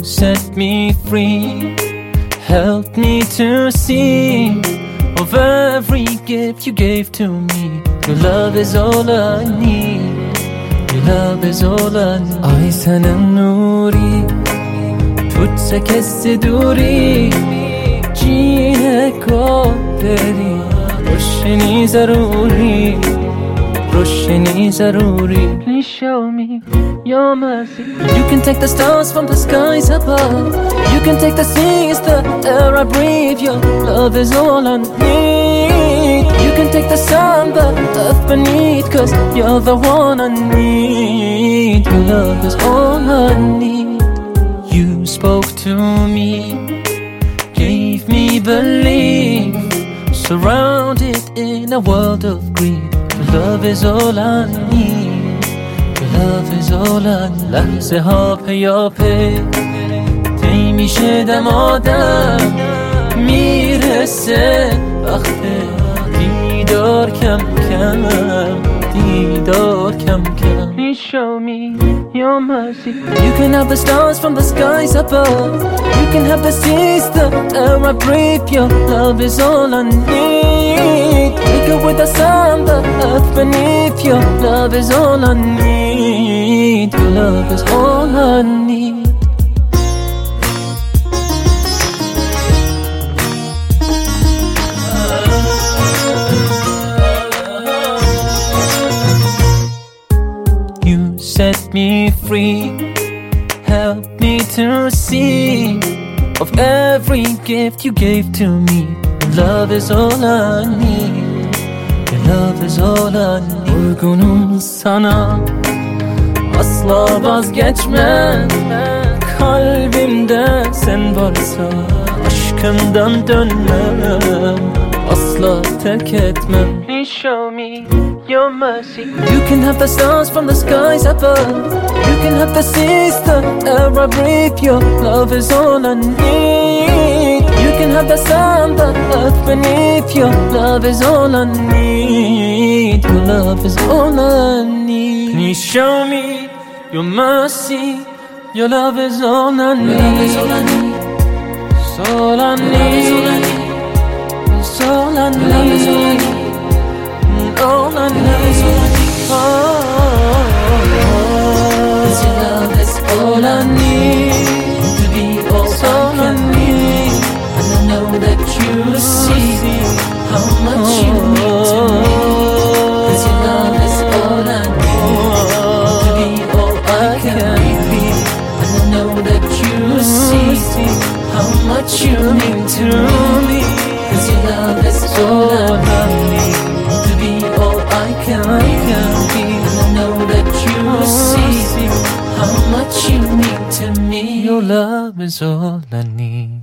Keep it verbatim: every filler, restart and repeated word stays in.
set me free, helped me to see of every gift you gave to me. Your love is all I need, your love is all I need. Ay senin nuri, tujhse kaise duri, jeene ko teri roshni zaruri, roshni zaruri. Please show me your mercy. You can take the stars from the skies above, you can take the seas, the air I breathe. Your love is all I need. You can take the sun, the earth beneath, cause you're the one I need. Your love is all I need. You spoke to me, gave me belief, surrounded in a world of greed. Your love is all I need, your love is all I need. لحظه ها پیاپی طی میشه دم آدم میرسه وقت دیدار کم کم دیدار کم کم. Please show me your mercy. You can have the stars from the skies above, you can have the seas, the air I breathe. Your love is all I need. Take it with the sun, the earth beneath. Your love is all I need, your love is all I need. You set me free, help me to see of every gift you gave to me. Your love is all I need, your love is all I need. Uygunum sana, asla vazgeçmem. Kalbimde sen varsa aşkından dönmem, asla terk etmem. Please show me your mercy. You can have the stars from the skies above, you can have the seas, the air I breathe. Your love is all I need. You can have the sun, the earth beneath. Your love is all I need, your love is all I need. Please show me your mercy. Your love is all I need, your love is all I need. It's all I need, it's all I need, all I need. Cause your love is all I need to be all I need. And I know that you see how much you mean to me. Cause your love is all I need to be all I can be. And I know that you see how much you mean to me. Cause your love is all I need to be all I can be. And I know that you see how much you mean to me. Your love is all I need.